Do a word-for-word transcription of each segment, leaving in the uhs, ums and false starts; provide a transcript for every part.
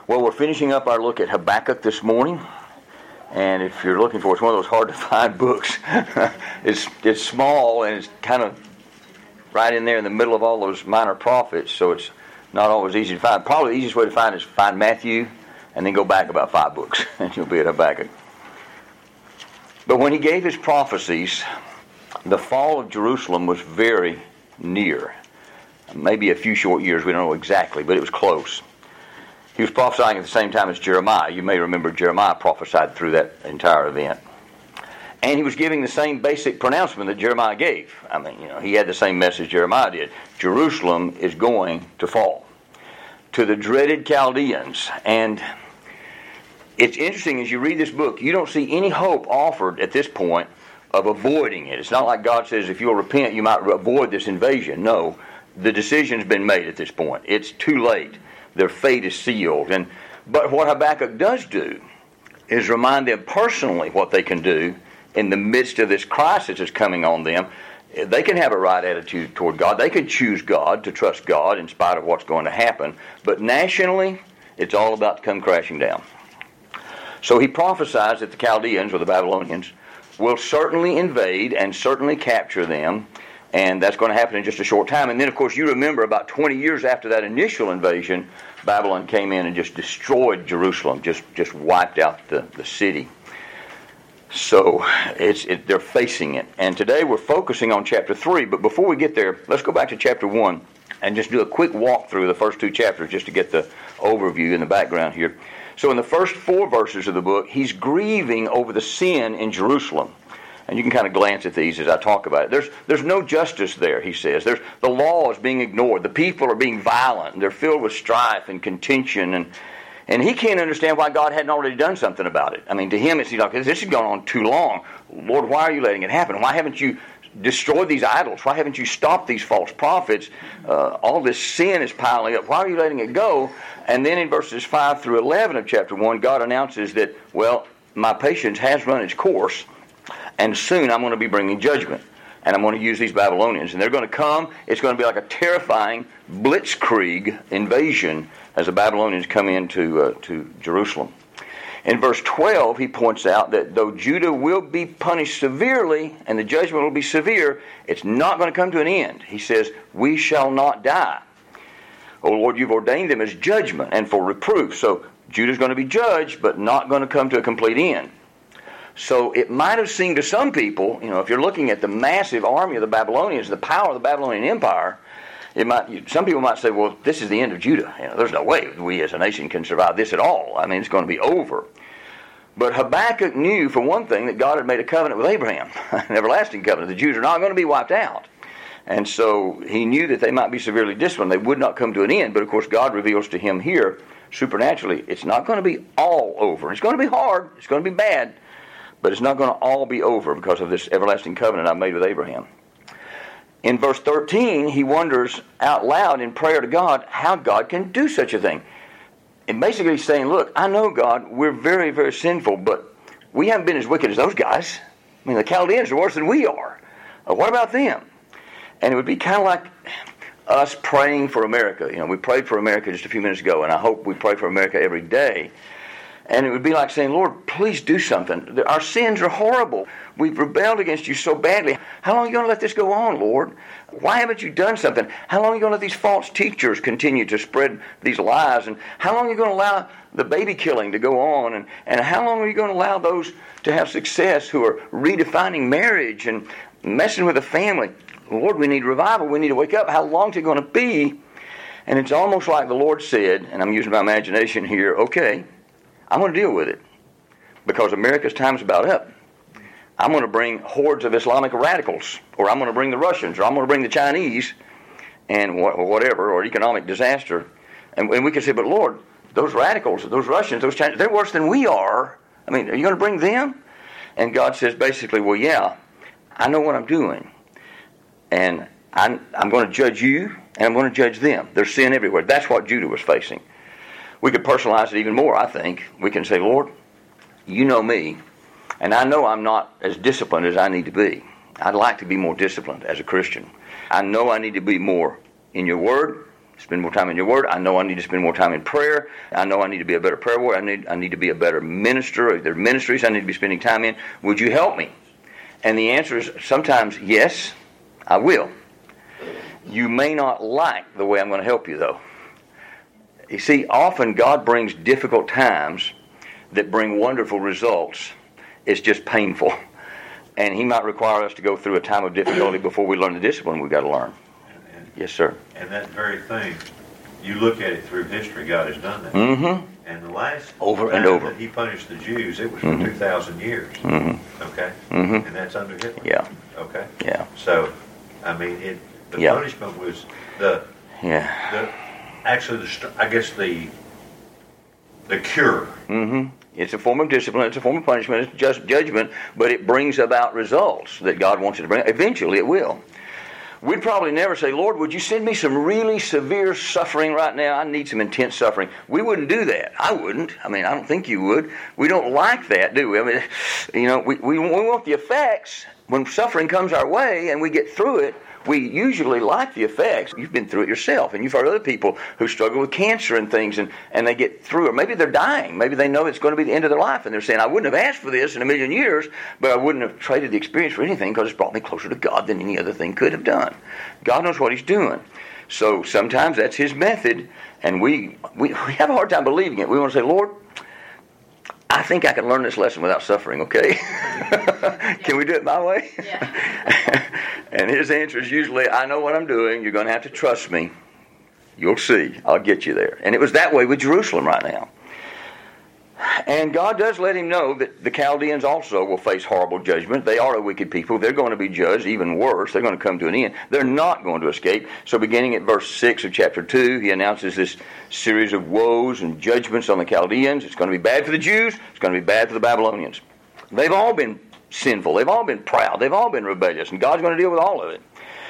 Well, we're finishing up our look at Habakkuk this morning. And if you're looking for it, it's one of those hard-to-find books. it's it's small, and it's kind of right in there in the middle of all those minor prophets, so it's not always easy to find. Probably the easiest way to find it is find Matthew, and then go back about five books, and you'll be at Habakkuk. But when he gave his prophecies, the fall of Jerusalem was very near. Maybe a few short years, we don't know exactly, but it was close. He was prophesying at the same time as Jeremiah. You may remember Jeremiah prophesied through that entire event. And he was giving the same basic pronouncement that Jeremiah gave. I mean, you know, he had the same message Jeremiah did. Jerusalem is going to fall to the dreaded Chaldeans. And it's interesting, as you read this book, you don't see any hope offered at this point of avoiding it. It's not like God says, if you'll repent, you might avoid this invasion. No, the decision's been made at this point. It's too late. Their fate is sealed. And but what Habakkuk does do is remind them personally what they can do in the midst of this crisis that's coming on them. They can have a right attitude toward God. They can choose God, to trust God in spite of what's going to happen. But nationally, it's all about to come crashing down. So he prophesies that the Chaldeans, or the Babylonians, will certainly invade and certainly capture them. And that's going to happen in just a short time. And then, of course, you remember about twenty years after that initial invasion, Babylon came in and just destroyed Jerusalem, just, just wiped out the, the city. So it's it, they're facing it. And today we're focusing on chapter three. But before we get there, let's go back to chapter one and just do a quick walk through the first two chapters just to get the overview and the background here. So in the first four verses of the book, he's grieving over the sin in Jerusalem. And you can kind of glance at these as I talk about it. There's there's no justice there, he says. There's the law is being ignored. The people are being violent. They're filled with strife and contention. And and he can't understand why God hadn't already done something about it. I mean, to him, it's like, this has gone on too long. Lord, why are you letting it happen? Why haven't you destroyed these idols? Why haven't you stopped these false prophets? Uh, all this sin is piling up. Why are you letting it go? And then in verses five through eleven of chapter one, God announces that, well, my patience has run its course. And soon I'm going to be bringing judgment. And I'm going to use these Babylonians. And they're going to come. It's going to be like a terrifying blitzkrieg invasion as the Babylonians come into uh, to Jerusalem. In verse twelve, he points out that though Judah will be punished severely, and the judgment will be severe, it's not going to come to an end. He says, we shall not die. O Lord, you've ordained them as judgment and for reproof. So Judah's going to be judged, but not going to come to a complete end. So it might have seemed to some people, you know, if you're looking at the massive army of the Babylonians, the power of the Babylonian Empire, it might. Some people might say, well, this is the end of Judah. You know, there's no way we as a nation can survive this at all. I mean, it's going to be over. But Habakkuk knew, for one thing, that God had made a covenant with Abraham, an everlasting covenant. The Jews are not going to be wiped out. And so he knew that they might be severely disciplined. They would not come to an end. But, of course, God reveals to him here, supernaturally, it's not going to be all over. It's going to be hard. It's going to be bad. But it's not going to all be over because of this everlasting covenant I made with Abraham. In verse thirteen, he wonders out loud in prayer to God how God can do such a thing. And basically he's saying, look, I know, God, we're very, very sinful, but we haven't been as wicked as those guys. I mean, the Chaldeans are worse than we are. Uh, what about them? And it would be kind of like us praying for America. You know, we prayed for America just a few minutes ago, and I hope we pray for America every day. And it would be like saying, Lord, please do something. Our sins are horrible. We've rebelled against you so badly. How long are you going to let this go on, Lord? Why haven't you done something? How long are you going to let these false teachers continue to spread these lies? And how long are you going to allow the baby killing to go on? And, and how long are you going to allow those to have success who are redefining marriage and messing with the family? Lord, we need revival. We need to wake up. How long is it going to be? And it's almost like the Lord said, and I'm using my imagination here, okay, I'm going to deal with it because America's time's about up. I'm going to bring hordes of Islamic radicals, or I'm going to bring the Russians, or I'm going to bring the Chinese, and whatever, or economic disaster. And, and we can say, but Lord, those radicals, those Russians, those Chinese, they're worse than we are. I mean, are you going to bring them? And God says basically, well, yeah, I know what I'm doing. And I'm, I'm going to judge you, and I'm going to judge them. There's sin everywhere. That's what Judah was facing. We could personalize it even more, I think. We can say, Lord, you know me, and I know I'm not as disciplined as I need to be. I'd like to be more disciplined as a Christian. I know I need to be more in your word, spend more time in your word. I know I need to spend more time in prayer. I know I need to be a better prayer warrior. I need, I need to be a better minister. There are ministries I need to be spending time in. Would you help me? And the answer is sometimes, yes, I will. You may not like the way I'm going to help you, though. You see, often God brings difficult times that bring wonderful results. It's just painful. And He might require us to go through a time of difficulty before we learn the discipline we've got to learn. And, Yes, sir. And that very thing, you look at it through history, God has done that. Mm-hmm. And the last over time and over that He punished the Jews, it was for mm-hmm. two thousand years. Mm-hmm. Okay? Mm-hmm. And that's under Hitler. Yeah. Okay? Yeah. So, I mean, it. the yeah. punishment was the, yeah. the actually, the I guess, the the cure. Mm-hmm. It's a form of discipline, it's a form of punishment, it's just judgment, but it brings about results that God wants it to bring. Eventually it will. We'd probably never say, Lord, would you send me some really severe suffering right now? I need some intense suffering. We wouldn't do that. I wouldn't. I mean, I don't think you would. We don't like that, do we? I mean, you know, we, we, we want the effects. When suffering comes our way and we get through it, we usually like the effects. You've been through it yourself, and you've heard other people who struggle with cancer and things, and, and they get through it. Maybe they're dying. Maybe they know it's going to be the end of their life, and they're saying, I wouldn't have asked for this in a million years, but I wouldn't have traded the experience for anything because it's brought me closer to God than any other thing could have done. God knows what He's doing. So sometimes that's His method, and we, we, we have a hard time believing it. We want to say, Lord, I think I can learn this lesson without suffering, okay? Can we do it my way? Yeah. And His answer is usually, I know what I'm doing. You're going to have to trust me. You'll see. I'll get you there. And it was that way with Jerusalem right now. And God does let him know that the Chaldeans also will face horrible judgment. They are a wicked people. They're going to be judged even worse. They're going to come to an end. They're not going to escape. So beginning at verse six of chapter two, he announces this series of woes and judgments on the Chaldeans. It's going to be bad for the Jews. It's going to be bad for the Babylonians. They've all been sinful. They've all been proud. They've all been rebellious. And God's going to deal with all of it.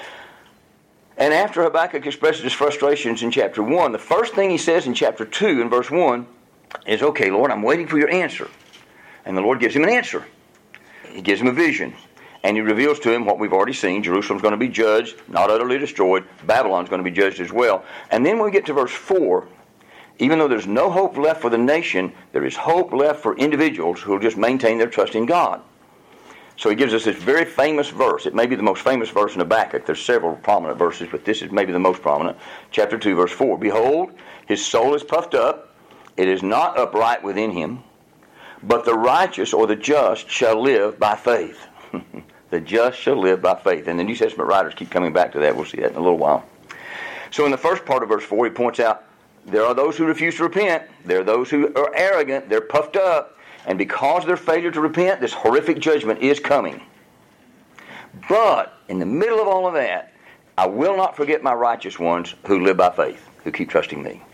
And after Habakkuk expresses his frustrations in chapter one, the first thing he says in chapter two in verse one is, okay, Lord, I'm waiting for your answer. And the Lord gives him an answer. He gives him a vision. And he reveals to him what we've already seen. Jerusalem's going to be judged, not utterly destroyed. Babylon's going to be judged as well. And then when we get to verse four, even though there's no hope left for the nation, there is hope left for individuals who will just maintain their trust in God. So he gives us this very famous verse. It may be the most famous verse in Habakkuk. There's several prominent verses, but this is maybe the most prominent. Chapter two, verse four. Behold, his soul is puffed up. It is not upright within him, but the righteous or the just shall live by faith. The just shall live by faith. And the New Testament writers keep coming back to that. We'll see that in a little while. So in the first part of verse four, he points out, there are those who refuse to repent. There are those who are arrogant. They're puffed up. And because of their failure to repent, this horrific judgment is coming. But in the middle of all of that, I will not forget my righteous ones who live by faith, who keep trusting me.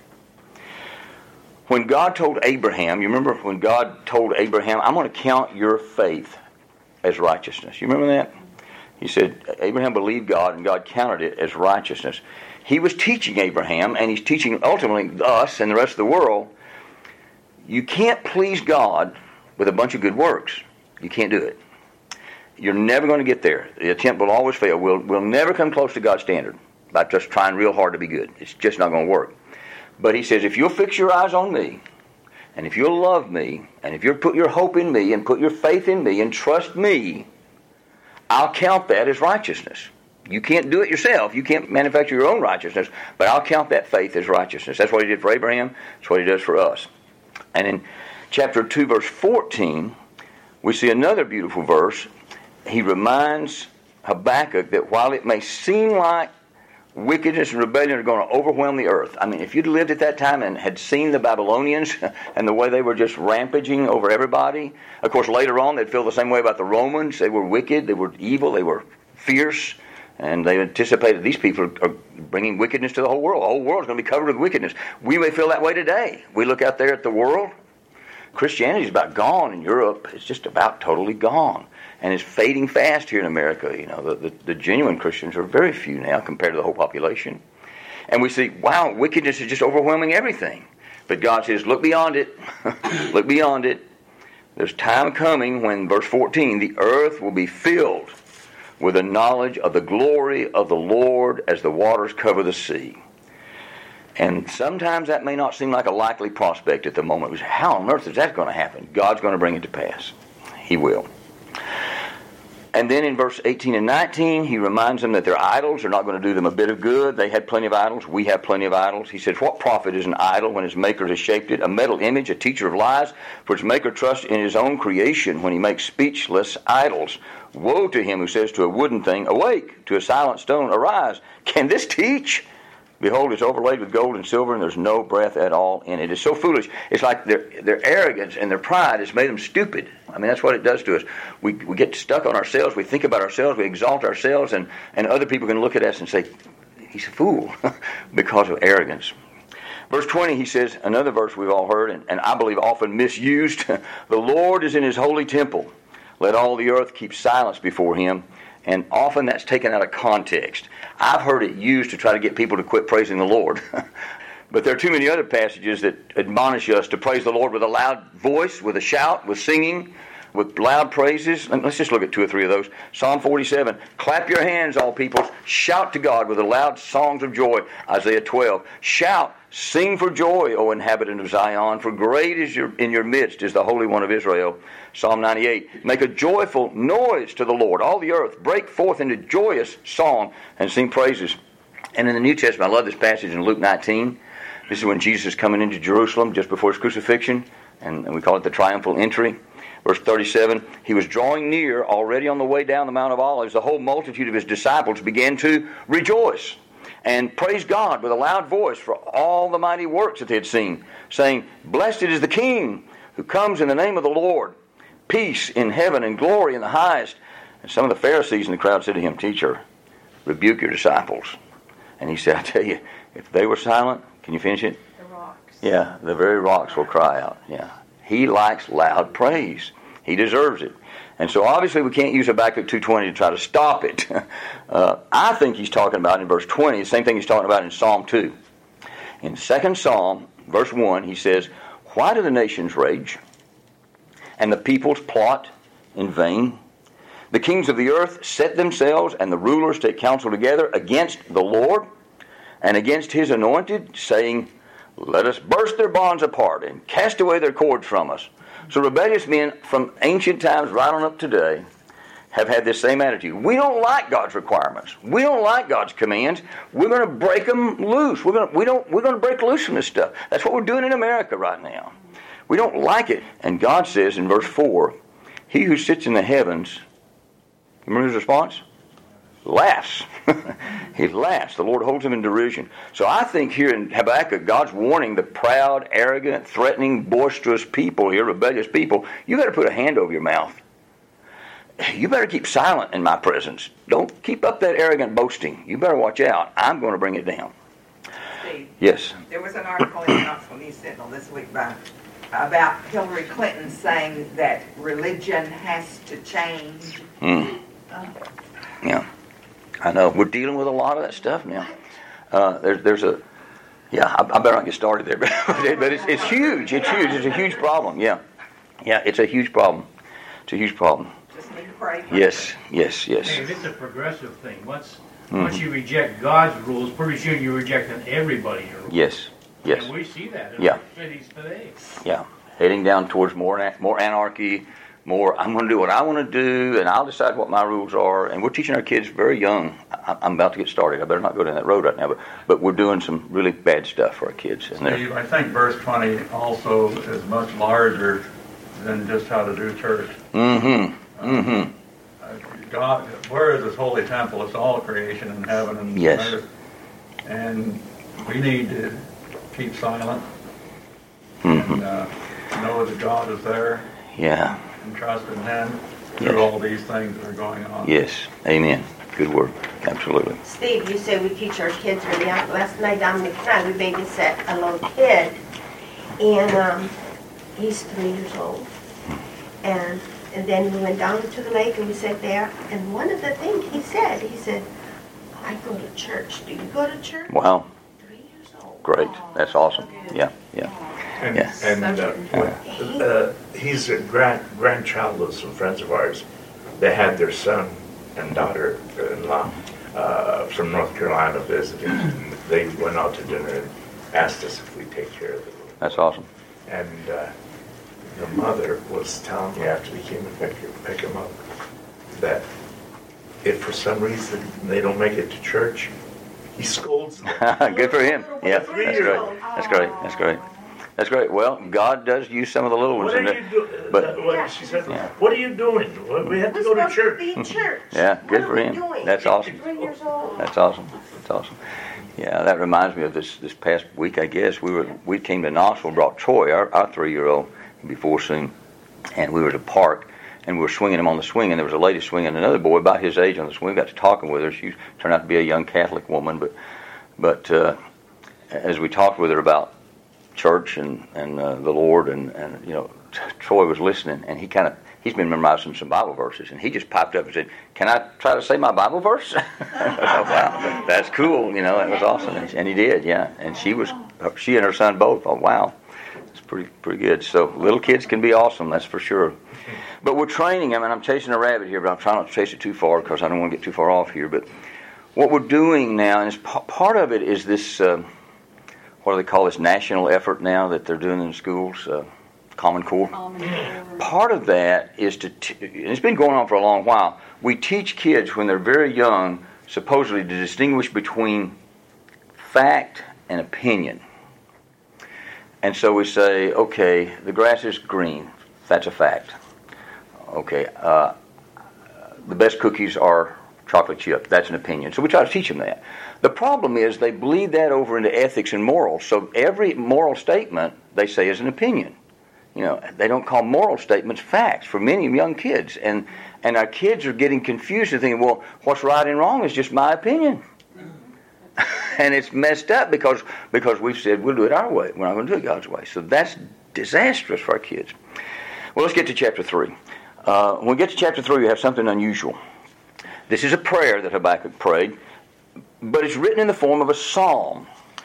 When God told Abraham, you remember when God told Abraham, I'm going to count your faith as righteousness. You remember that? He said, Abraham believed God and God counted it as righteousness. He was teaching Abraham, and he's teaching ultimately us and the rest of the world, you can't please God with a bunch of good works. You can't do it. You're never going to get there. The attempt will always fail. We'll, we'll never come close to God's standard by just trying real hard to be good. It's just not going to work. But he says, if you'll fix your eyes on me, and if you'll love me, and if you'll put your hope in me, and put your faith in me, and trust me, I'll count that as righteousness. You can't do it yourself. You can't manufacture your own righteousness, but I'll count that faith as righteousness. That's what he did for Abraham. That's what he does for us. And in chapter two, verse fourteen, we see another beautiful verse. He reminds Habakkuk that while it may seem like wickedness and rebellion are going to overwhelm the earth. I mean, if you'd lived at that time and had seen the Babylonians and the way they were just rampaging over everybody, of course, later on they'd feel the same way about the Romans. They were wicked, they were evil, they were fierce, and they anticipated these people are bringing wickedness to the whole world. The whole world is going to be covered with wickedness. We may feel that way today. We look out there at the world. Christianity is about gone in Europe. It's just about totally gone. And it's fading fast here in America. You know, the, the, the genuine Christians are very few now compared to the whole population. And we see, wow, wickedness is just overwhelming everything. But God says, look beyond it. Look beyond it. There's time coming when, verse fourteen, the earth will be filled with the knowledge of the glory of the Lord as the waters cover the sea. And sometimes that may not seem like a likely prospect at the moment. How on earth is that going to happen? God's going to bring it to pass. He will. And then in verse eighteen and nineteen, he reminds them that their idols are not going to do them a bit of good. They had plenty of idols. We have plenty of idols. He says, what profit is an idol when its maker has shaped it? A metal image, a teacher of lies, for its maker trusts in his own creation when he makes speechless idols. Woe to him who says to a wooden thing, awake, to a silent stone, arise. Can this teach? Behold, it's overlaid with gold and silver, and there's no breath at all in it. It's so foolish. It's like their their arrogance and their pride has made them stupid. I mean, that's what it does to us. We we get stuck on ourselves. We think about ourselves. We exalt ourselves, and, and other people can look at us and say, he's a fool because of arrogance. Verse twenty, he says, another verse we've all heard, and, and I believe often misused. The Lord is in his holy temple. Let all the earth keep silence before him. And often that's taken out of context. I've heard it used to try to get people to quit praising the Lord. But there are too many other passages that admonish us to praise the Lord with a loud voice, with a shout, with singing, with loud praises. Let's just look at two or three of those. Psalm forty-seven, clap your hands, all peoples. Shout to God with the loud songs of joy. Isaiah twelve, shout, sing for joy, O inhabitant of Zion, for great is your in your midst is the Holy One of Israel. Psalm ninety-eight, make a joyful noise to the Lord, all the earth. Break forth into joyous song and sing praises. And in the New Testament, I love this passage in Luke nineteen. This is when Jesus is coming into Jerusalem just before his crucifixion, and, and we call it the triumphal entry. Verse thirty-seven, he was drawing near, already on the way down the Mount of Olives. The whole multitude of his disciples began to rejoice and praise God with a loud voice for all the mighty works that they had seen, saying, blessed is the King who comes in the name of the Lord. Peace in heaven and glory in the highest. And some of the Pharisees in the crowd said to him, teacher, rebuke your disciples. And he said, I tell you, if they were silent, can you finish it? The rocks. Yeah, the very rocks will cry out. Yeah. He likes loud praise. He deserves it. And so obviously we can't use Habakkuk two twenty to try to stop it. uh, I think he's talking about in verse twenty, the same thing he's talking about in Psalm two. In second Psalm, verse one, he says, why do the nations rage, and the peoples plot in vain? The kings of the earth set themselves, and the rulers take counsel together against the Lord and against his anointed, saying, let us burst their bonds apart and cast away their cords from us. So rebellious men from ancient times right on up today have had this same attitude. We don't like God's requirements. We don't like God's commands. We're going to break them loose. We're going to, we don't, we're going to break loose from this stuff. That's what we're doing in America right now. We don't like it. And God says in verse four, he who sits in the heavens, remember his response? Laughs. He laughs. The Lord holds him in derision. So I think here in Habakkuk, God's warning the proud, arrogant, threatening, boisterous people here, rebellious people, you better put a hand over your mouth. You better keep silent in my presence. Don't keep up that arrogant boasting. You better watch out. I'm going to bring it down. Steve, yes. There was an article in the Knoxville News Sentinel this week by, about Hillary Clinton saying that religion has to change. Mm. Uh, yeah. I know. We're dealing with a lot of that stuff now. Uh, there's, there's a, yeah, I, I better not get started there, but, but it's, it's huge. It's huge. It's a huge problem. Yeah. Yeah, it's a huge problem. It's a huge problem. Just need to pray. Yes, yes, yes. Hey, it's a progressive thing. Once Mm-hmm. once you reject God's rules, pretty soon you're rejecting everybody's rules. Yes, yes. And we see that in Yeah. our cities today. Yeah. Heading down towards more more anarchy, more I'm going to do what I want to do, and I'll decide what my rules are. And we're teaching our kids very young. I, I'm about to get started. I better not go down that road right now, but but we're doing some really bad stuff for our kids. And they're- Steve, I think verse twenty also is much larger than just how to do church. Mm-hmm. Mm-hmm. Uh, God, where is His holy temple? It's all creation in heaven and Yes. earth, and we need to keep silent Mm-hmm. and uh, know that God is there Yeah. and trust in Him through Yes. all these things that are going on. Yes. Amen. Good word. Absolutely. Steve, you say we teach our kids really young. Last night, Dominic and I, we babysat a little kid, and um, he's three years old. And and then we went down to the lake and we sat there. And one of the things he said, he said, "I go to church. Do you go to church?" Wow. Three years old. Great. That's awesome. Yeah. Yeah. And, Yeah. and uh, when, uh, he's a grand grandchild of some friends of ours. They had their son and daughter-in-law uh, from North Carolina visiting. They went out to dinner, asked us if we'd take care of the little. That's awesome. And uh, the mother was telling me after they came to pick, pick him up that if for some reason they don't make it to church, he scolds them. Good for him. Yeah, that's Three great. years old. That's great. That's great. That's great. Well, God does use some of the little ones. What in are there. you doing? But- What, she said, Yeah. what are you doing? Well, we have to We're go to supposed church. be in church. Yeah, good What for are we him. doing? That's awesome. Three years old. That's awesome. That's awesome. Yeah, that reminds me of this this past week. I guess we were we came to Knoxville, brought Troy, our, our three year old, before soon, and we were at a park, and we were swinging him on the swing, and there was a lady swinging another boy about his age on the swing. We got to talking with her. She turned out to be a young Catholic woman, but but uh, as we talked with her about church and and uh, the Lord, and and you know, Troy was listening, and he kind of. He's been memorizing some Bible verses, and he just popped up and said, "Can I try to say my Bible verse?" Wow, that's cool. You know, that was awesome, and, and he did. Yeah, and she was, she and her son both. Oh, wow, it's pretty pretty good. So little kids can be awesome, that's for sure. But we're training them, and I'm chasing a rabbit here, but I'm trying not to chase it too far because I don't want to get too far off here. But what we're doing now, and it's, part of it is this. Uh, what do they call this national effort now that they're doing in schools? Uh, Common Core. Part of that is to, t- and it's been going on for a long while, we teach kids when they're very young, supposedly, to distinguish between fact and opinion. And so we say, okay, the grass is green. That's a fact. Okay, uh, the best cookies are chocolate chip. That's an opinion. So we try to teach them that. The problem is they bleed that over into ethics and morals. So every moral statement they say is an opinion. You know, they don't call moral statements facts for many young kids. And and our kids are getting confused and thinking, well, what's right and wrong is just my opinion. And it's messed up because because we've said we'll do it our way. We're not going to do it God's way. So that's disastrous for our kids. Well, let's get to chapter three. Uh, when we get to chapter three, we have something unusual. This is a prayer that Habakkuk prayed, but it's written in the form of a psalm.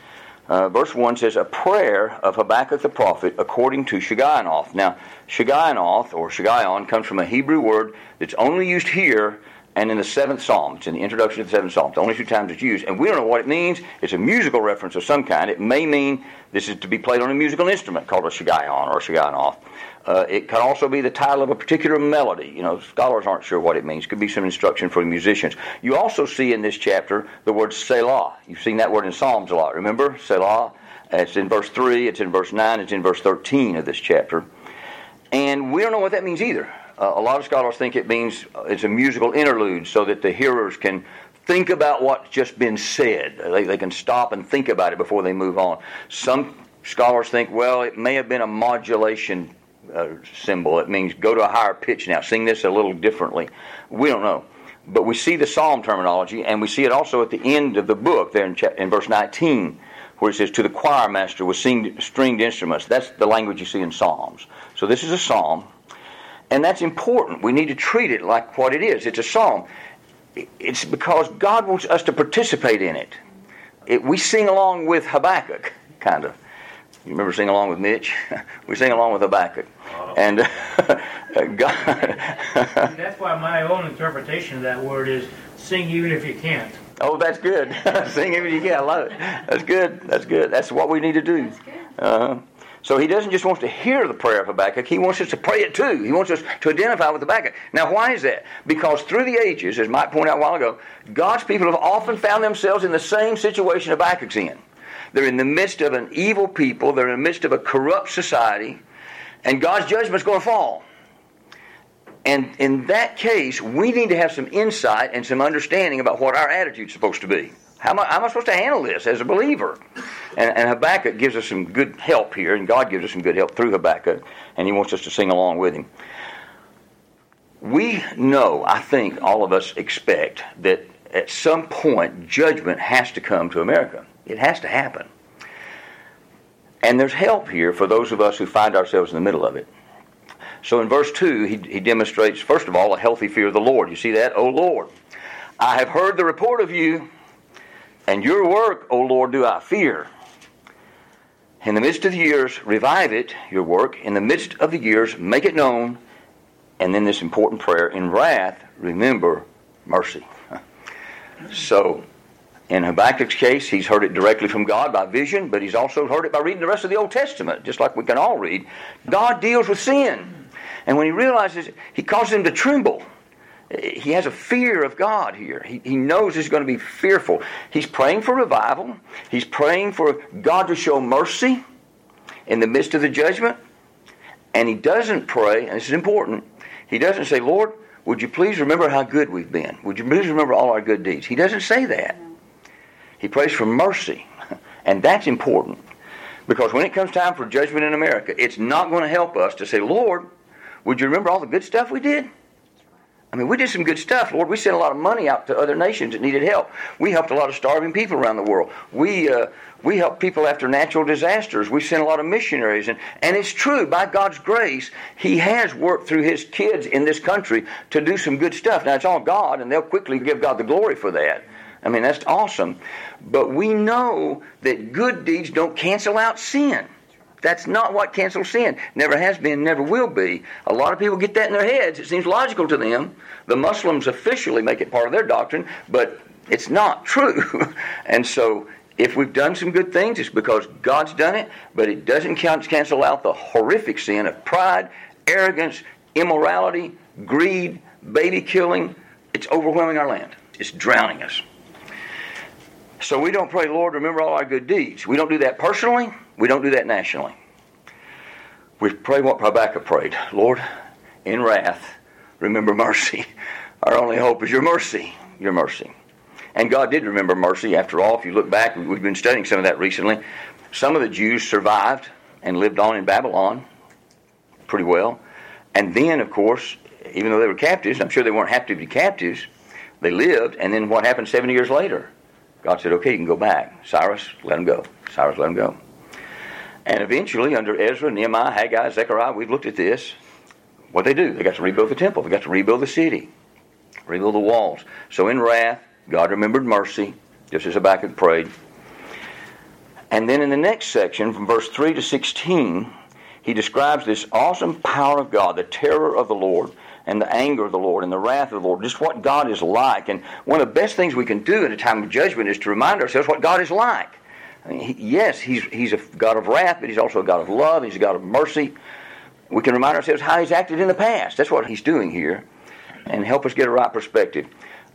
Uh, verse one says, a prayer of Habakkuk the prophet according to Shigionoth. Now, Shigionoth, or Shigion, comes from a Hebrew word that's only used here and in the seventh psalm. It's in the introduction to the seventh psalm. It's the only two times it's used. And we don't know what it means. It's a musical reference of some kind. It may mean this is to be played on a musical instrument called a Shigion or Shigionoth. Uh, it can also be the title of a particular melody. You know, scholars aren't sure what it means. It could be some instruction for musicians. You also see in this chapter the word Selah. You've seen that word in Psalms a lot. Remember? Selah. It's in verse three, it's in verse nine, it's in verse thirteen of this chapter. And we don't know what that means either. Uh, a lot of scholars think it means it's a musical interlude so that the hearers can think about what's just been said. They, they can stop and think about it before they move on. Some scholars think, well, it may have been a modulation Uh, symbol. It means go to a higher pitch now. Sing this a little differently. We don't know. But we see the psalm terminology, and we see it also at the end of the book there in, cha- in verse nineteen, where it says, to the choir master with sing- stringed instruments. That's the language you see in Psalms. So this is a psalm, and that's important. We need to treat it like what it is. It's a psalm. It's because God wants us to participate in it. it we sing along with Habakkuk, kind of. You remember singing along with Mitch? We sing along with Habakkuk. And uh, God... And that's why my own interpretation of that word is sing even if you can't. Oh, that's good. Sing even if you can. I love it. That's good. That's good. That's what we need to do. Uh, so he doesn't just want to hear the prayer of Habakkuk. He wants us to pray it too. He wants us to identify with Habakkuk. Now, why is that? Because through the ages, as Mike pointed out a while ago, God's people have often found themselves in the same situation Habakkuk's in. They're in the midst of an evil people. They're in the midst of a corrupt society. And God's judgment's going to fall. And in that case, we need to have some insight and some understanding about what our attitude's supposed to be. How am I, how am I supposed to handle this as a believer? And, and Habakkuk gives us some good help here, and God gives us some good help through Habakkuk, and he wants us to sing along with him. We know, I think all of us expect, that at some point judgment has to come to America. It has to happen. And there's help here for those of us who find ourselves in the middle of it. So in verse two, he, he demonstrates, first of all, a healthy fear of the Lord. You see that? O Lord, I have heard the report of you, and your work, O Lord, do I fear. In the midst of the years, revive it, your work. In the midst of the years, make it known. And then this important prayer, in wrath, remember mercy. So, In Habakkuk's case, he's heard it directly from God by vision, but he's also heard it by reading the rest of the Old Testament, just like we can all read. God deals with sin. And when he realizes it, he causes him to tremble. He has a fear of God here. He, he knows he's going to be fearful. He's praying for revival. He's praying for God to show mercy in the midst of the judgment. And he doesn't pray, and this is important, he doesn't say, Lord, would you please remember how good we've been? Would you please remember all our good deeds? He doesn't say that. He prays for mercy. And that's important. Because when it comes time for judgment in America, it's not going to help us to say, Lord, would you remember all the good stuff we did? I mean, we did some good stuff, Lord. We sent a lot of money out to other nations that needed help. We helped a lot of starving people around the world. We uh, we helped people after natural disasters. We sent a lot of missionaries. And, and it's true, by God's grace, He has worked through His kids in this country to do some good stuff. Now, it's all God, and they'll quickly give God the glory for that. I mean, that's awesome. But we know that good deeds don't cancel out sin. That's not what cancels sin. Never has been, never will be. A lot of people get that in their heads. It seems logical to them. The Muslims officially make it part of their doctrine, but it's not true. And so, if we've done some good things, it's because God's done it, but it doesn't cancel out the horrific sin of pride, arrogance, immorality, greed, baby killing. It's overwhelming our land. It's drowning us. So we don't pray, Lord, remember all our good deeds. We don't do that personally. We don't do that nationally. We pray what Habakkuk prayed. Lord, in wrath, remember mercy. Our only hope is your mercy. Your mercy. And God did remember mercy. After all, if you look back, we've been studying some of that recently. Some of the Jews survived and lived on in Babylon pretty well. And then, of course, even though they were captives, I'm sure they weren't happy to be captives, they lived. And then what happened seventy years later? God said, okay, you can go back. Cyrus, let them go. Cyrus, let them go. And eventually, under Ezra, Nehemiah, Haggai, Zechariah, we've looked at this. What they do? They got to rebuild the temple. They got to rebuild the city. Rebuild the walls. So in wrath, God remembered mercy, just as Habakkuk prayed. And then in the next section, from verse three to sixteen, he describes this awesome power of God, the terror of the Lord, and the anger of the Lord, and the wrath of the Lord, just what God is like. And one of the best things we can do in a time of judgment is to remind ourselves what God is like. I mean, he, yes, he's, he's a God of wrath, but He's also a God of love. He's a God of mercy. We can remind ourselves how He's acted in the past. That's what He's doing here, and help us get a right perspective.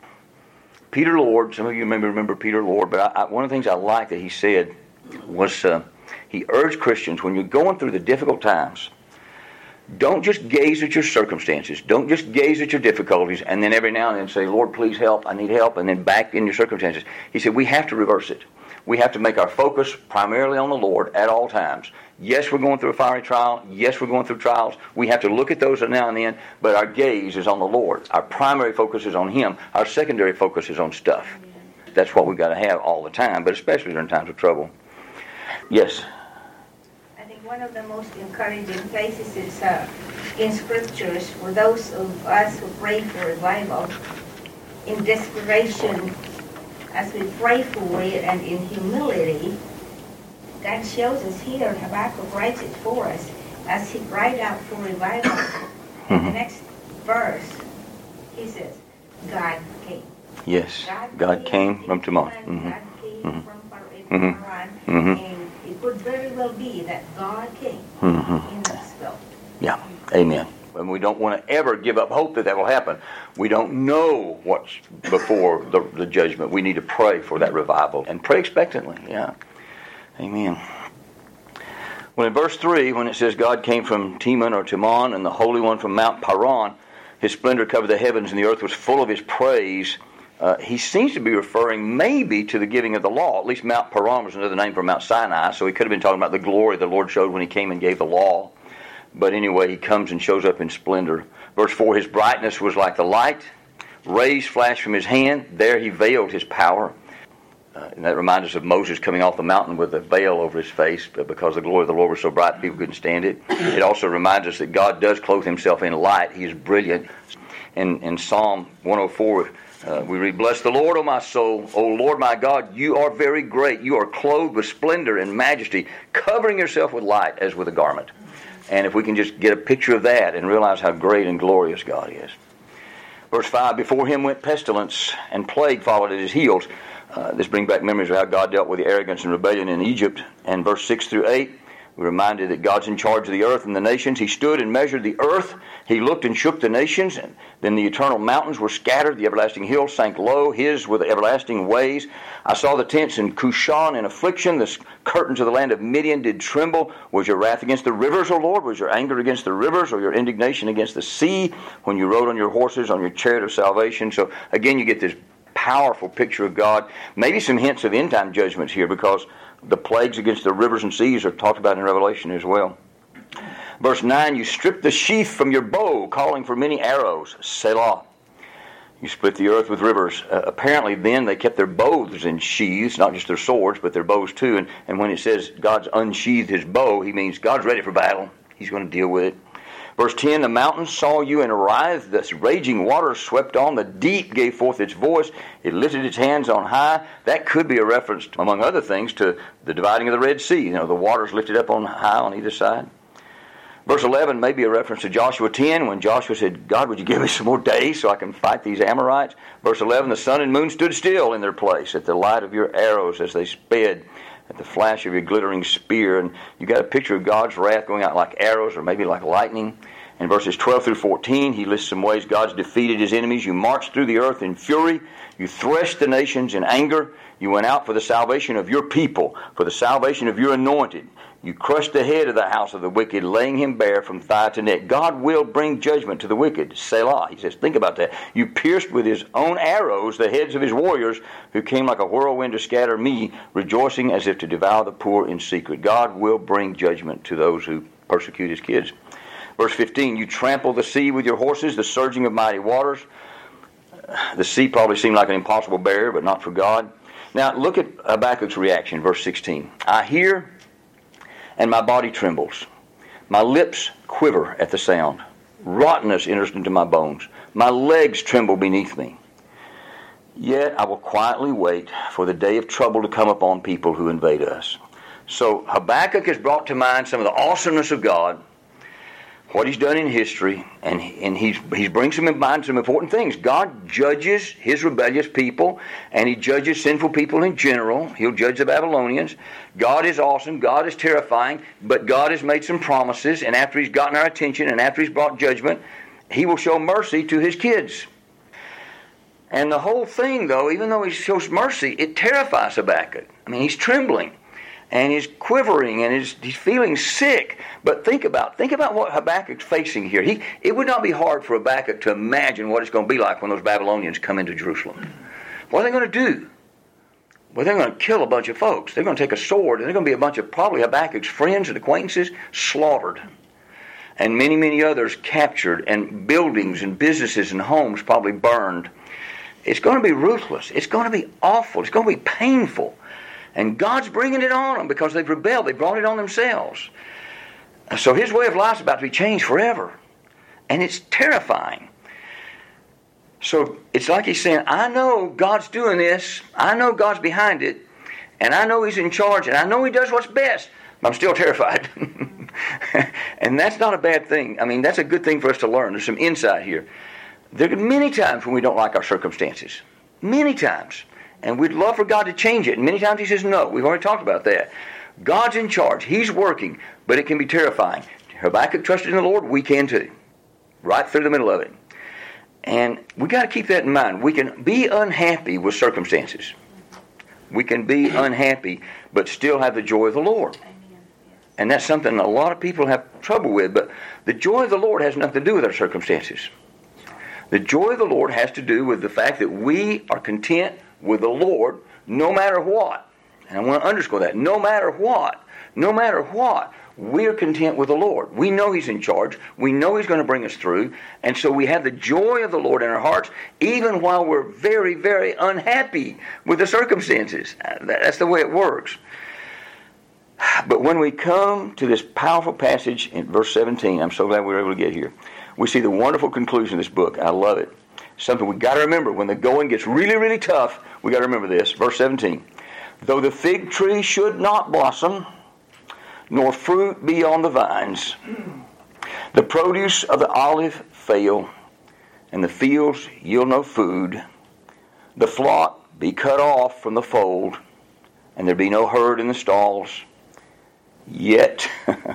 Peter Lord, some of you may remember Peter Lord, but I, I, one of the things I like that he said was uh, he urged Christians, when you're going through the difficult times, don't just gaze at your circumstances. Don't just gaze at your difficulties and then every now and then say, Lord, please help, I need help, and then back in your circumstances. He said, we have to reverse it. We have to make our focus primarily on the Lord at all times. Yes, we're going through a fiery trial. Yes, we're going through trials. We have to look at those now and then, but our gaze is on the Lord. Our primary focus is on Him. Our secondary focus is on stuff. That's what we've got to have all the time, but especially during times of trouble. Yes? I think one of the most encouraging places is uh, in Scriptures for those of us who pray for revival. In desperation, as we pray for it, and in humility, God shows us here, Habakkuk writes it for us, as he cried out for revival. Mm-hmm. In the next verse, he says, God came. Yes, God, God came, came from Timon. Mm-hmm. God came mm-hmm. from Paran, mm-hmm. mm-hmm. and it could very well be that God came mm-hmm. in this spell. Yeah, amen. And we don't want to ever give up hope that that will happen. We don't know what's before the, the judgment. We need to pray for that revival and pray expectantly. Yeah, amen. Well, in verse three, when it says God came from Teman or Timon and the Holy One from Mount Paran, His splendor covered the heavens and the earth was full of His praise. Uh, he seems to be referring maybe to the giving of the law. At least Mount Paran was another name for Mount Sinai, so he could have been talking about the glory the Lord showed when He came and gave the law. But anyway, He comes and shows up in splendor. Verse four, His brightness was like the light. Rays flashed from His hand. There He veiled His power. Uh, and that reminds us of Moses coming off the mountain with a veil over his face because the glory of the Lord was so bright people couldn't stand it. It also reminds us that God does clothe Himself in light. He is brilliant. In, in Psalm one oh four, uh, we read, Bless the Lord, O my soul. O Lord my God, You are very great. You are clothed with splendor and majesty, covering Yourself with light as with a garment. And if we can just get a picture of that and realize how great and glorious God is. Verse five, Before Him went pestilence, and plague followed at His heels. Uh, this brings back memories of how God dealt with the arrogance and rebellion in Egypt. And verse six through eight, we're reminded that God's in charge of the earth and the nations. He stood and measured the earth. He looked and shook the nations. And then the eternal mountains were scattered. The everlasting hills sank low. His were the everlasting ways. I saw the tents in Cushan in affliction. The curtains of the land of Midian did tremble. Was your wrath against the rivers, O Lord? Was your anger against the rivers, or your indignation against the sea, when you rode on your horses, on your chariot of salvation? So again, you get this powerful picture of God. Maybe some hints of end-time judgments here, because the plagues against the rivers and seas are talked about in Revelation as well. Verse nine, you stripped the sheath from your bow, calling for many arrows. Selah. You split the earth with rivers. Uh, apparently then they kept their bows in sheaths, not just their swords, but their bows too. And, and when it says God's unsheathed his bow, he means God's ready for battle. He's going to deal with it. Verse ten, the mountains saw you and writhed, the raging waters swept on, the deep gave forth its voice, it lifted its hands on high. That could be a reference, among other things, to the dividing of the Red Sea. You know, the waters lifted up on high on either side. Verse eleven may be a reference to Joshua ten, when Joshua said, God, would you give me some more days so I can fight these Amorites? Verse eleven, the sun and moon stood still in their place at the light of your arrows as they sped, at the flash of your glittering spear. And you got a picture of God's wrath going out like arrows, or maybe like lightning. In verses twelve through fourteen, he lists some ways God's defeated his enemies. You marched through the earth in fury. You threshed the nations in anger. You went out for the salvation of your people, for the salvation of your anointed. You crushed the head of the house of the wicked, laying him bare from thigh to neck. God will bring judgment to the wicked. Selah. He says, think about that. You pierced with his own arrows the heads of his warriors, who came like a whirlwind to scatter me, rejoicing as if to devour the poor in secret. God will bring judgment to those who persecute his kids. Verse fifteen, you trample the sea with your horses, the surging of mighty waters. The sea probably seemed like an impossible barrier, but not for God. Now look at Habakkuk's reaction, verse sixteen. I hear, and my body trembles. My lips quiver at the sound. Rottenness enters into my bones. My legs tremble beneath me. Yet I will quietly wait for the day of trouble to come upon people who invade us. So Habakkuk has brought to mind some of the awesomeness of God, what he's done in history, and and he's he's brings some in mind some important things. God judges his rebellious people, and he judges sinful people in general. He'll judge the Babylonians. God is awesome. God is terrifying, but God has made some promises, and after he's gotten our attention, and after he's brought judgment, he will show mercy to his kids. And the whole thing, though, even though he shows mercy, it terrifies Habakkuk. I mean, he's trembling. And he's quivering, and he's, he's feeling sick. But think about think about what Habakkuk's facing here. He, it would not be hard for Habakkuk to imagine what it's going to be like when those Babylonians come into Jerusalem. What are they going to do? Well, they're going to kill a bunch of folks. They're going to take a sword, and they're going to be a bunch of probably Habakkuk's friends and acquaintances slaughtered. And many, many others captured, and buildings and businesses and homes probably burned. It's going to be ruthless. It's going to be awful. It's going to be painful. And God's bringing it on them because they've rebelled. They brought it on themselves. So his way of life is about to be changed forever. And it's terrifying. So it's like he's saying, I know God's doing this. I know God's behind it. And I know he's in charge. And I know he does what's best. But I'm still terrified. And that's not a bad thing. I mean, that's a good thing for us to learn. There's some insight here. There are many times when we don't like our circumstances. Many times. And we'd love for God to change it. And many times he says no. We've already talked about that. God's in charge. He's working. But it can be terrifying. Habakkuk trusted in the Lord. We can too. Right through the middle of it. And we got to keep that in mind. We can be unhappy with circumstances. We can be unhappy, but still have the joy of the Lord. And that's something a lot of people have trouble with. But the joy of the Lord has nothing to do with our circumstances. The joy of the Lord has to do with the fact that we are content with the Lord, no matter what. And I want to underscore that. No matter what. No matter what. We're content with the Lord. We know he's in charge. We know he's going to bring us through. And so we have the joy of the Lord in our hearts, even while we're very, very unhappy with the circumstances. That's the way it works. But when we come to this powerful passage in verse seventeen, I'm so glad we were able to get here. We see the wonderful conclusion of this book. I love it. Something we got to remember when the going gets really, really tough. We got to remember this. Verse seventeen. Though the fig tree should not blossom, nor fruit be on the vines, the produce of the olive fail, and the fields yield no food, the flock be cut off from the fold, and there be no herd in the stalls, yet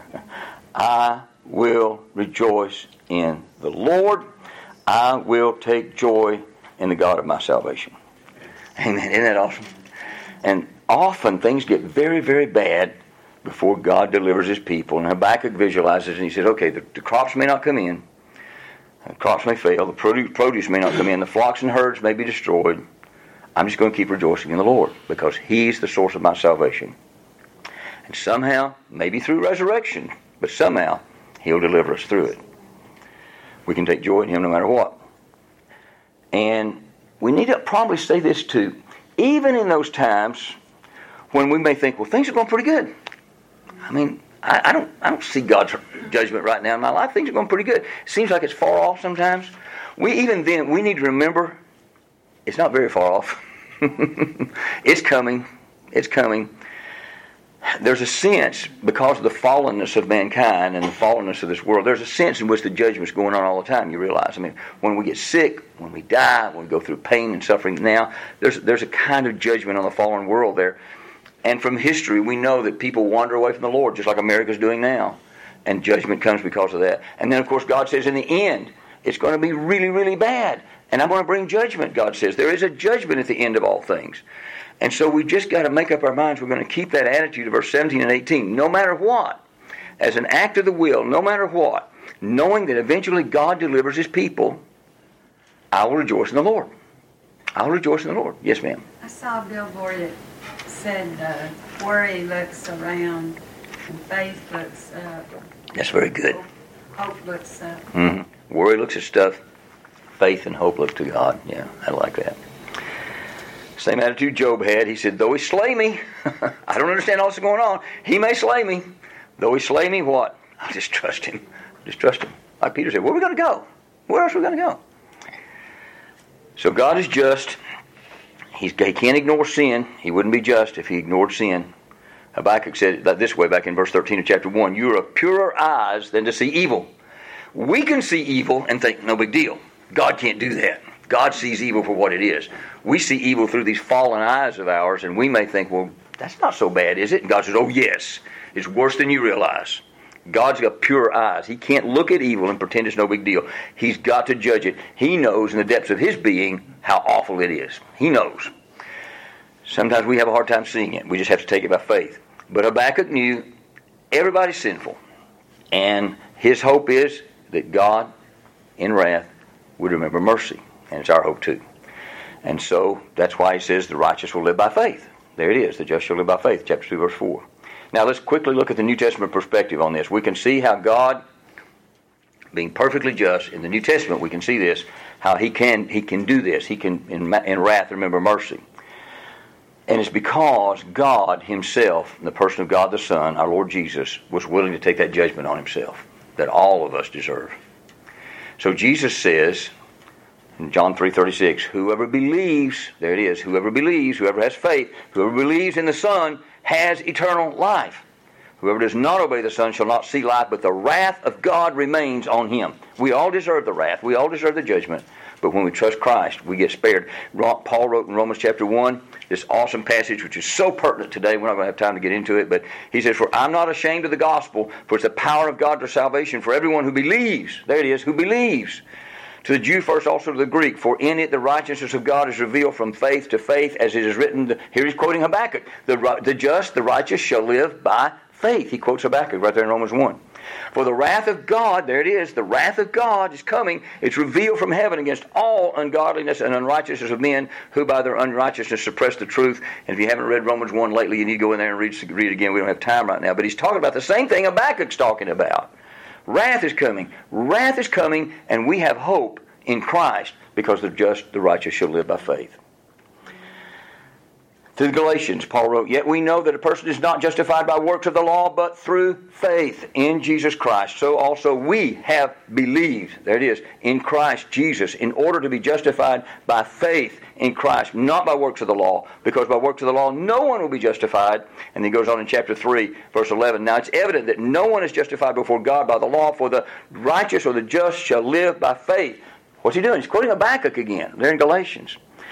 I will rejoice in the Lord. I will take joy in the God of my salvation. Amen. Isn't that awesome? And often things get very, very bad before God delivers His people. And Habakkuk visualizes, and he says, okay, the, the crops may not come in. The crops may fail. The produce, produce may not come in. The flocks and herds may be destroyed. I'm just going to keep rejoicing in the Lord because He's the source of my salvation. And somehow, maybe through resurrection, but somehow He'll deliver us through it. We can take joy in Him no matter what. And we need to probably say this too. Even in those times when we may think, well, things are going pretty good. I mean, I, I don't I don't see God's judgment right now in my life. Things are going pretty good. It seems like it's far off sometimes. We even then, we need to remember it's not very far off. It's coming. It's coming. There's a sense, because of the fallenness of mankind and the fallenness of this world, there's a sense in which the judgment's going on all the time, you realize. I mean, when we get sick, when we die, when we go through pain and suffering now, there's, there's a kind of judgment on the fallen world there. And from history, we know that people wander away from the Lord, just like America's doing now. And judgment comes because of that. And then, of course, God says in the end, it's going to be really, really bad. And I'm going to bring judgment, God says. There is a judgment at the end of all things. And so we've just got to make up our minds we're going to keep that attitude of verse seventeen and eighteen, no matter what, as an act of the will, no matter what, knowing that eventually God delivers His people, I will rejoice in the Lord. I will rejoice in the Lord. Yes, ma'am. I saw a billboard that said uh, worry looks around and faith looks up. That's very good. Hope looks up. Mm-hmm. Worry looks at stuff. Faith and hope look to God. Yeah, I like that. Same attitude Job had. He said, though He slay me, I don't understand all this going on. He may slay me. Though He slay me, what? I'll just trust Him. Just trust Him. Like Peter said, where are we going to go? Where else are we going to go? So God is just. He's, he can't ignore sin. He wouldn't be just if He ignored sin. Habakkuk said that this way back in verse thirteen of chapter one. You are of purer eyes than to see evil. We can see evil and think, no big deal. God can't do that. God sees evil for what it is. We see evil through these fallen eyes of ours, and we may think, well, that's not so bad, is it? And God says, oh, yes, it's worse than you realize. God's got pure eyes. He can't look at evil and pretend it's no big deal. He's got to judge it. He knows in the depths of His being how awful it is. He knows. Sometimes we have a hard time seeing it. We just have to take it by faith. But Habakkuk knew everybody's sinful. And his hope is that God, in wrath, would remember mercy. And it's our hope too. And so that's why he says the righteous will live by faith. There it is. The just shall live by faith. Chapter two, verse four. Now let's quickly look at the New Testament perspective on this. We can see how God, being perfectly just, in the New Testament we can see this, how He can He can do this. He can, in, in wrath, remember mercy. And it's because God Himself, in the person of God the Son, our Lord Jesus, was willing to take that judgment on Himself that all of us deserve. So Jesus says in John three thirty-six, whoever believes, there it is, whoever believes, whoever has faith, whoever believes in the Son has eternal life. Whoever does not obey the Son shall not see life, but the wrath of God remains on him. We all deserve the wrath. We all deserve the judgment. But when we trust Christ, we get spared. Paul wrote in Romans chapter one, this awesome passage, which is so pertinent today. We're not going to have time to get into it. But he says, for I'm not ashamed of the gospel, for it's the power of God to salvation for everyone who believes. There it is, who believes. To the Jew first, also to the Greek. For in it the righteousness of God is revealed from faith to faith, as it is written. Here he's quoting Habakkuk. The, the just, the righteous shall live by faith. He quotes Habakkuk right there in Romans one. For the wrath of God, there it is, the wrath of God is coming. It's revealed from heaven against all ungodliness and unrighteousness of men who by their unrighteousness suppress the truth. And if you haven't read Romans one lately, you need to go in there and read, read it again. We don't have time right now. But he's talking about the same thing Habakkuk's talking about. Wrath is coming. Wrath is coming, and we have hope in Christ because the just, the righteous shall live by faith. To the Galatians, Paul wrote, yet we know that a person is not justified by works of the law, but through faith in Jesus Christ. So also we have believed, there it is, in Christ Jesus, in order to be justified by faith in Christ, not by works of the law, because by works of the law no one will be justified. And he goes on in chapter three, verse eleven, now it's evident that no one is justified before God by the law, for the righteous or the just shall live by faith. What's he doing? He's quoting Habakkuk again. They're in Galatians.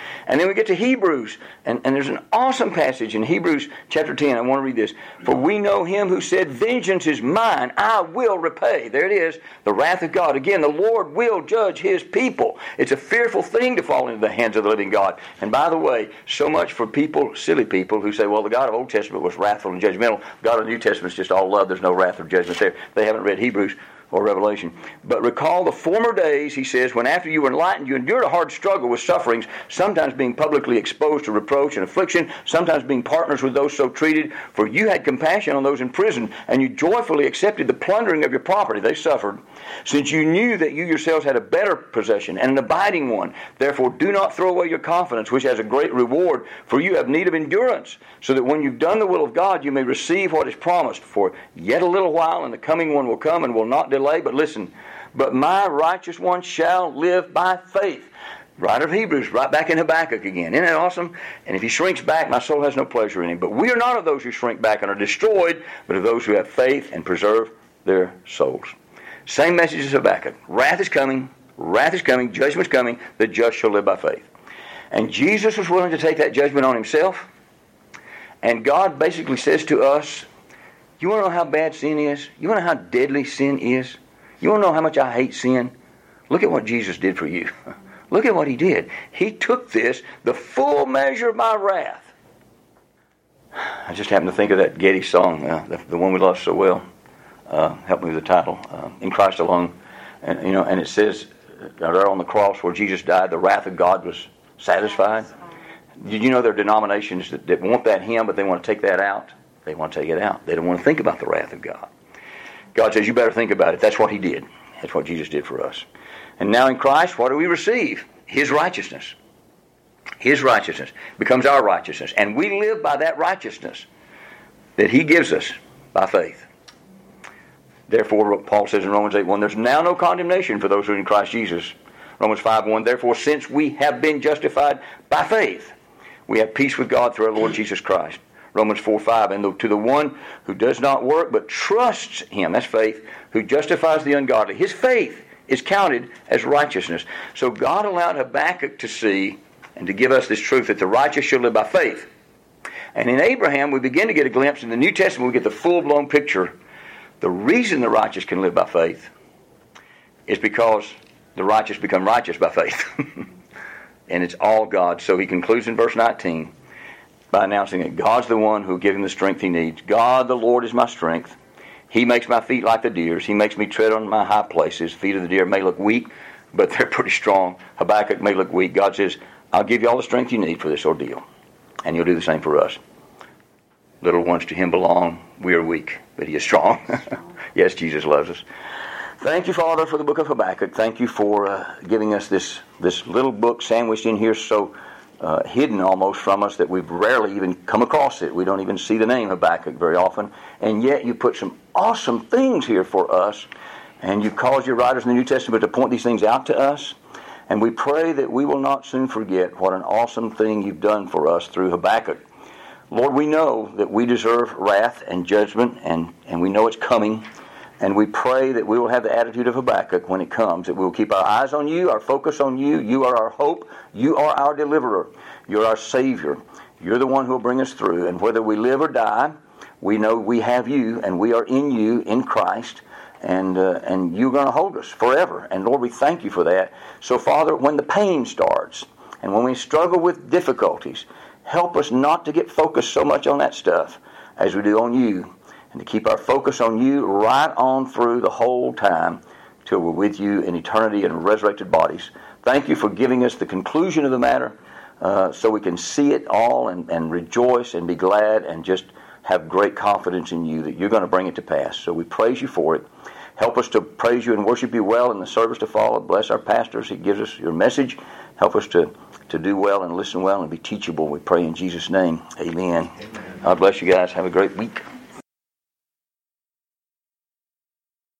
And then we get to Hebrews, and, and there's an awesome passage in Hebrews chapter ten. I want to read this. For we know him who said, vengeance is mine, I will repay. There it is, the wrath of God. Again, the Lord will judge his people. It's a fearful thing to fall into the hands of the living God. And by the way, so much for people, silly people, who say, well, the God of Old Testament was wrathful and judgmental. God of the New Testament is just all love. There's no wrath or judgment there. They haven't read Hebrews or Revelation. But recall the former days, he says, when after you were enlightened, you endured a hard struggle with sufferings, sometimes being publicly exposed to reproach and affliction, sometimes being partners with those so treated. For you had compassion on those in prison, and you joyfully accepted the plundering of your property. They suffered, since you knew that you yourselves had a better possession and an abiding one. Therefore do not throw away your confidence, which has a great reward, for you have need of endurance, so that when you've done the will of God, you may receive what is promised. For yet a little while, and the coming one will come and will not delay. But listen, but my righteous one shall live by faith. Writer of Hebrews, right back in Habakkuk again. Isn't that awesome? And if he shrinks back, my soul has no pleasure in him. But we are not of those who shrink back and are destroyed, but of those who have faith and preserve their souls. Same message as Habakkuk. Wrath is coming. Wrath is coming. Judgment's coming. The just shall live by faith. And Jesus was willing to take that judgment on himself. And God basically says to us, you want to know how bad sin is? You want to know how deadly sin is? You want to know how much I hate sin? Look at what Jesus did for you. Look at what he did. He took this, the full measure of my wrath. I just happened to think of that Getty song, uh, the, the one we love so well. Uh, help me with the title. Uh, In Christ Alone. And, you know, and it says, uh, there on the cross where Jesus died, the wrath of God was satisfied. Did you know there are denominations that, that want that hymn, but they want to take that out? They want to take it out. They don't want to think about the wrath of God. God says, you better think about it. That's what he did. That's what Jesus did for us. And now in Christ, what do we receive? His righteousness. His righteousness becomes our righteousness. And we live by that righteousness that he gives us by faith. Therefore, Paul says in Romans eight one, there's now no condemnation for those who are in Christ Jesus. Romans five one, therefore, since we have been justified by faith, we have peace with God through our Lord Jesus Christ. Romans four five, and to the one who does not work but trusts him, that's faith, who justifies the ungodly, his faith is counted as righteousness. So God allowed Habakkuk to see and to give us this truth that the righteous shall live by faith. And in Abraham, we begin to get a glimpse. In the New Testament, we get the full-blown picture. The reason the righteous can live by faith is because the righteous become righteous by faith. And it's all God. So he concludes in verse nineteen by announcing that God's the one who will give him the strength he needs. God, the Lord, is my strength. He makes my feet like the deer's. He makes me tread on my high places. Feet of the deer may look weak, but they're pretty strong. Habakkuk may look weak. God says, I'll give you all the strength you need for this ordeal. And you'll do the same for us. Little ones to him belong. We are weak, but he is strong. Yes, Jesus loves us. Thank you, Father, for the book of Habakkuk. Thank you for uh, giving us this, this little book sandwiched in here so uh, hidden almost from us that we've rarely even come across it. We don't even see the name Habakkuk very often. And yet you put some awesome things here for us. And you caused your writers in the New Testament to point these things out to us. And we pray that we will not soon forget what an awesome thing you've done for us through Habakkuk. Lord, we know that we deserve wrath and judgment, and, and we know it's coming. And we pray that we will have the attitude of Habakkuk when it comes, that we will keep our eyes on you, our focus on you. You are our hope. You are our deliverer. You're our Savior. You're the one who will bring us through. And whether we live or die, we know we have you, and we are in you, in Christ, and uh, and you're going to hold us forever. And Lord, we thank you for that. So, Father, when the pain starts, and when we struggle with difficulties, help us not to get focused so much on that stuff as we do on you, and to keep our focus on you right on through the whole time till we're with you in eternity in resurrected bodies. Thank you for giving us the conclusion of the matter uh, so we can see it all and, and rejoice and be glad and just have great confidence in you that you're going to bring it to pass. So we praise you for it. Help us to praise you and worship you well in the service to follow. Bless our pastors. He gives us your message. Help us to, to do well and listen well and be teachable. We pray in Jesus' name. Amen. Amen. God bless you guys. Have a great week.